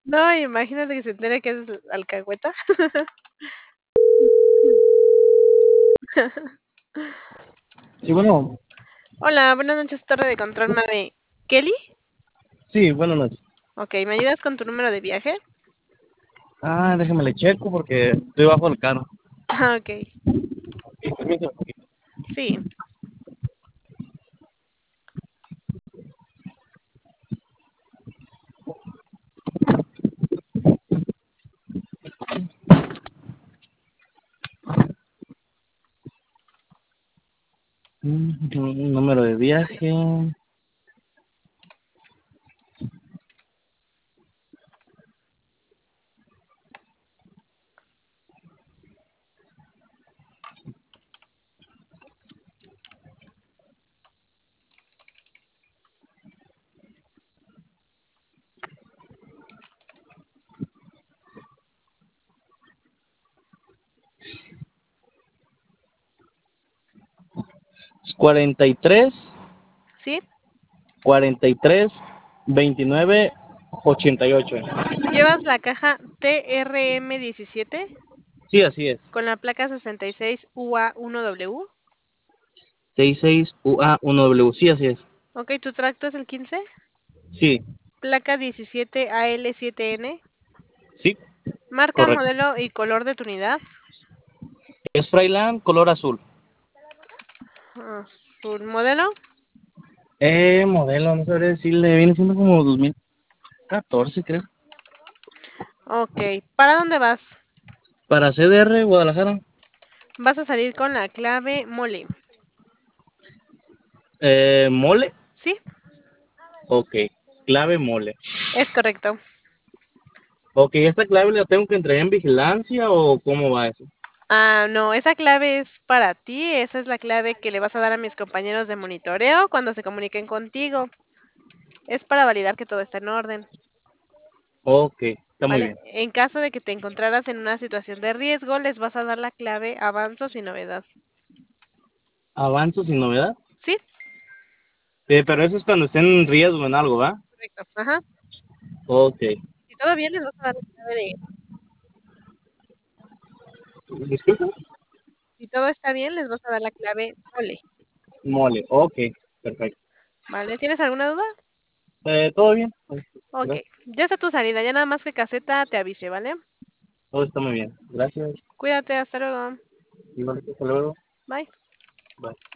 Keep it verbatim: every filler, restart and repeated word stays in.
No, imagínate que se entere que es alcahueta. Sí, bueno. Hola, buenas noches, torre de control, Mary. ¿Kelly? Sí, buenas noches. Ok, ¿me ayudas con tu número de viaje? Ah, déjame le checo porque estoy bajo el carro. Ah, ok. Sí, permítame un poquito. Sí. Mm, número de viaje. cuarenta y tres, ¿Sí? cuarenta y tres, veintinueve, ochenta y ocho. ¿Llevas la caja T R M diecisiete Sí, así es. con la placa sesenta y seis U A uno W? sesenta y seis U A uno W. Sí, así es. Ok, ¿tu tracto es el quince? Sí, Placa diecisiete A L siete N. sí, Marca, correcto. modelo y color de tu unidad. Es Freiland color azul. Azul. ¿Modelo? Eh, modelo, no sabré decirle, viene siendo como dos mil catorce, creo. Ok. ¿Para dónde vas? Para C D R, Guadalajara. Vas a salir con la clave Mole. Eh, mole. ¿Sí? Ok, clave mole. Es correcto. Ok, ¿esta clave la tengo que entregar en vigilancia o cómo va eso? Ah, no, esa clave es para ti. Esa es la clave que le vas a dar a mis compañeros de monitoreo cuando se comuniquen contigo. Es para validar que todo está en orden, Ok, está muy ¿vale? bien. En caso de que te encontraras en una situación de riesgo, les vas a dar la clave avanzo sin novedad. ¿Avanzo sin novedad? ¿Sí? Eh, pero eso es cuando estén en riesgo en algo, ¿va? Correcto. Ajá. Ok. Si todo bien, les vas a dar la clave de... Disculpa. Si todo está bien, les vas a dar la clave mole, Mole, ok, perfecto. ¿vale? ¿Tienes alguna duda? Eh, ¿todo bien? Ok. Gracias. Ya está tu salida, ya nada más que caseta te avise, ¿vale? Todo está muy bien. Gracias. Cuídate, hasta luego. Igual, hasta luego. Bye. Bye.